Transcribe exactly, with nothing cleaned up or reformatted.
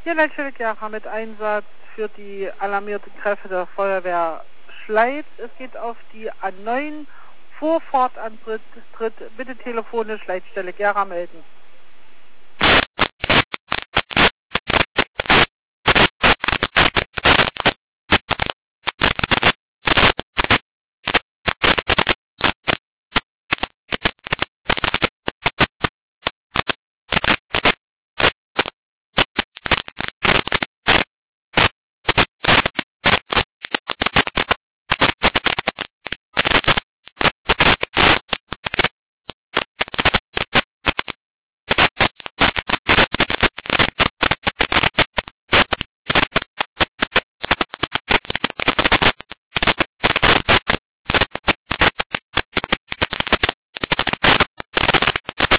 Hier Leitstelle Gera mit Einsatz für die alarmierten Kräfte der Feuerwehr Schleiz. Es geht auf die A neun Vorfahrtantritt. Tritt bitte telefonisch Leitstelle Gera melden.